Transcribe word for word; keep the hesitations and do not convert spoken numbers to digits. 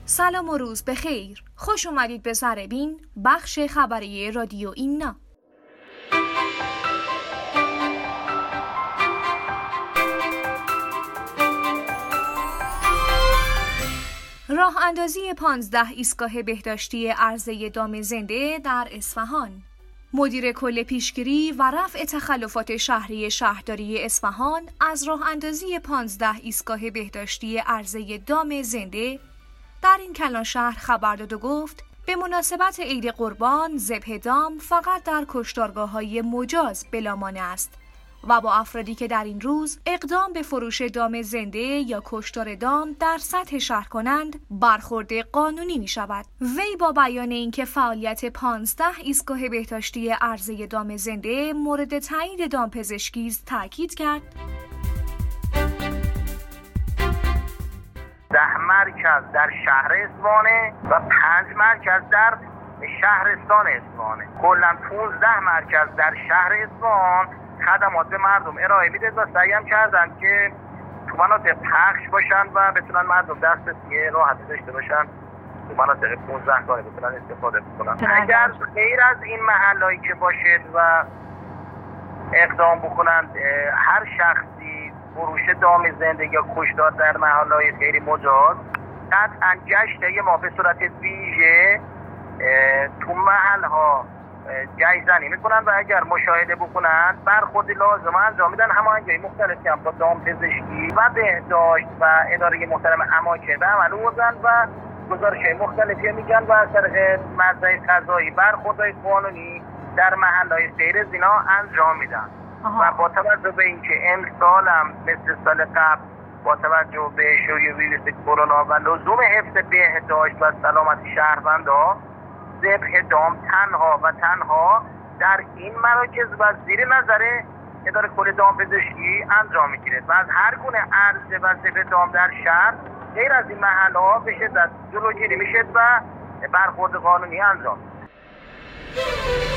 سلام و روز بخیر. خوش اومدید به ذره‌بین، بخش خبری رادیو ایمنا. راه اندازی پانزده ایستگاه بهداشتی عرضه دام زنده در اصفهان. مدیر کل پیشگیری و رفع تخلفات شهری شهرداری اصفهان از راه اندازی پانزده ایستگاه بهداشتی عرضه دام زنده در این کلان شهر خبر داد و گفت به مناسبت عید قربان ذبح دام فقط در کشتارگاه‌های مجاز بلامانع است و با افرادی که در این روز اقدام به فروش دام زنده یا کشتار دام در سطح شهر کنند برخورد قانونی می شود. وی با بیان اینکه فعالیت پانزده ایستگاه بهداشتی عرضه دام زنده مورد تایید دامپزشکی است تاکید کرد. ده مرکز در شهر اصفهان و پنج مرکز در شهرستان اصفهان. کلاً پانزده مرکز در شهر اصفهان خدمات به مردم ارائه میده و سعی هم کردن که تو مناطق پخش باشن و بتونن مردم دسترسی راحتی داشته باشن، تو مناطق پانزده گانه بتونن استفاده بکنن. اگر غیر از این محلهایی که باشه و اقدام بکنن هر شخصی فروش دام زنده یا کشتار در محله‌های غیر مجاز، قطعاً گشته ما به صورت ویژه تو محل‌ها جایزنی میکنن و اگر مشاهده بکنن برخورد لازم انجام میدن. هماهنگی مختلفی هم با دامپزشکی و بهداشت و اداره محترم اماکن به عمل آوردن و گزارش‌های مختلفی میگن و از طریق مرجع قضایی برخوردهای قانونی در محل‌های غیر از اینا انجام میدن. و با توجه به اینکه امسال هم مثل سال قبل با توجه به شیوع ویروس کرونا و لزوم حفظ بهداشت و سلامت شهروندان، ذبح دام تنها و تنها در این مراکز و زیر نظر اداره کل دامپزشکی انجام میگیره و از هر گونه عرضه و ذبح دام در شهر غیر از این محل‌ها به شدت جلوگیری میشه و برخورد قانونی انجام میشه.